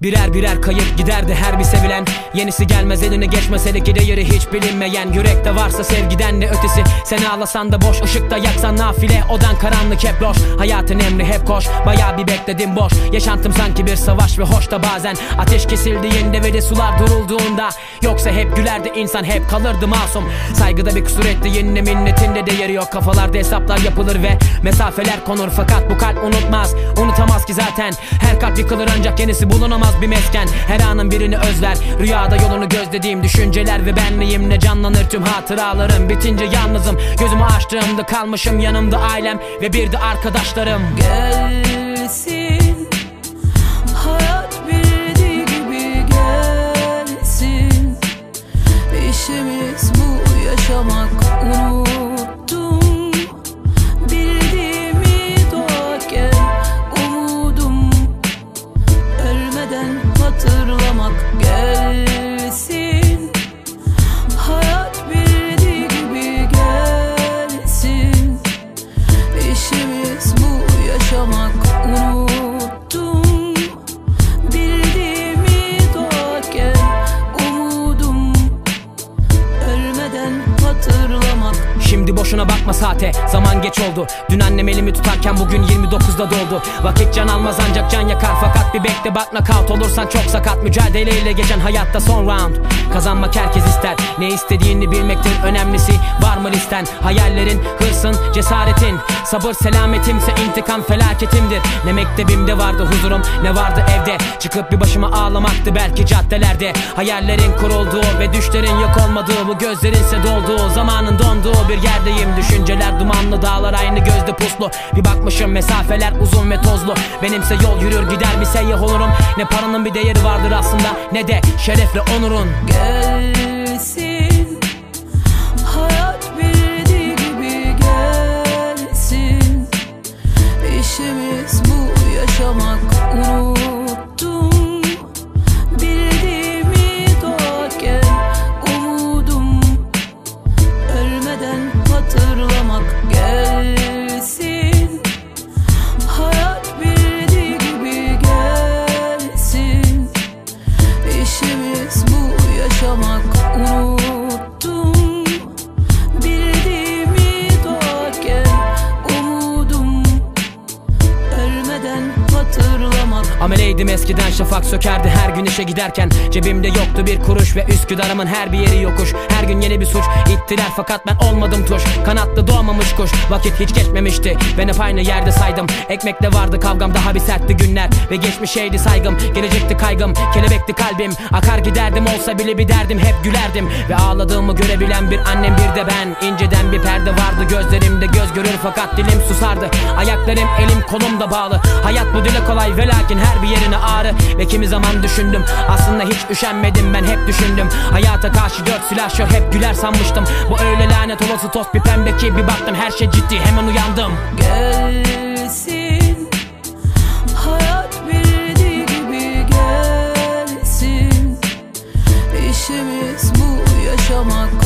Birer birer kayıp giderdi her bir sevilen. Yenisi gelmez eline geçmez hele ki değeri hiç bilinmeyen. Yürekte varsa sevgiden ne ötesi. Sen ağlasan da boş, ışıkta yaksan nafile. Odan karanlık hep loş, hayatın emri hep koş. Bayağı bir bekledim boş, yaşantım sanki bir savaş ve hoş da bazen ateş kesildiğinde ve de sular durulduğunda. Yoksa hep gülerdi insan, hep kalırdı masum. Saygıda bir kusur ettiğinde minnetinde değeri yok. Kafalarda hesaplar yapılır ve mesafeler konur. Fakat bu kalp unutmaz, unutamaz ki zaten. Her kalp yıkılır ancak yenisi bulunamaz bir mesken. Her anın birini özler, rüyada yolunu gözlediğim düşünceler ve benliğimle canlanır tüm hatıralarım. Bitince yalnızım, gözümü açtığımda kalmışım, yanımda ailem ve bir de arkadaşlarım. Gelsin hayat bildiği gibi gelsin. İşimiz bu yaşamak, unuttum bildiğimi doğarken umudum. Ölmeden hatırlamak gelsin. Hayat bildiği gibi gelsin. İşimiz bu yaşamak, unuttum bildiğimi doğarken umudum. Ölmeden hatırlamak. Şimdi boşuna bakma saate, zaman geç oldu. Dün annem elimi tutarken bugün 29'da doldu. Vakit can almaz ancak can yakar. Fakat bir bekle bak, knockout olursan çok sakat. Mücadeleyle geçen hayatta son round. Kazanmak herkes ister, ne istediğini bilmektir önemlisi. Var mı listen, hayallerin, hırsın, cesaretin. Sabır selametimse intikam felaketimdir. Ne mektebimde vardı huzurum, ne vardı evde. Çıkıp bir başıma ağlamaktı belki caddelerde. Hayallerin kurulduğu ve düşlerin yok olmadığı, bu gözlerinse dolduğu, zamanın donduğu bir yerdeyim. Düşünceler dumanlı, dağlar aynı gözde puslu. Bir bakmışım mesafeler uzun ve tozlu. Benimse yol yürür gider bir seyyah olurum. Ne paranın bir değeri vardır aslında, ne de şerefle onurun. Gelsin hayat bildiği gibi gelsin. İşimiz bu yaşamak, unuttum bildiğimi doğarken umudum. Ölmeden hatırlamak gelsin. Hayat bildiği gibi gelsin. İşimiz bu yaşamak, unuttum bildiğimi doğarken umudum. Ölmeden hatırlamak. Ameleydim eskiden, şafak sökerdi her gün işe giderken. Cebimde yoktu bir kuruş ve Üsküdar'ımın her bir yeri yokuş. Her gün yeni bir suç ittiler fakat ben olmadım tuş. Kanatlı doğmamış kuş, vakit hiç geçmemişti. Ben hep aynı yerde saydım. Ekmekle vardı kavgam, daha bir sertti günler. Ve geçmişeydi saygım, gelecekti kaygım. Kelebekti kalbim, akar giderdim, olsa bile bir derdim. Hep gülerdim ve ağladığımı görebilen bir annem, bir de ben. İnceden bir perde vardı gözlerimde, göz görür fakat dilim susardı. Ayaklarım elim kolum da bağlı. Hayat bu dile kolay ve lakin her bir yerine ağrı. Ve kimi zaman düşündüm, aslında hiç üşenmedim, ben hep düşündüm. Hayata karşı 4 silahşör, hep güler sanmıştım. Bu öyle lanet olası toz bir pembe ki bir baktım her şey ciddi, hemen uyandım. Gelsin hayat bildiği gibi gelsin. İşimiz bu yaşamak,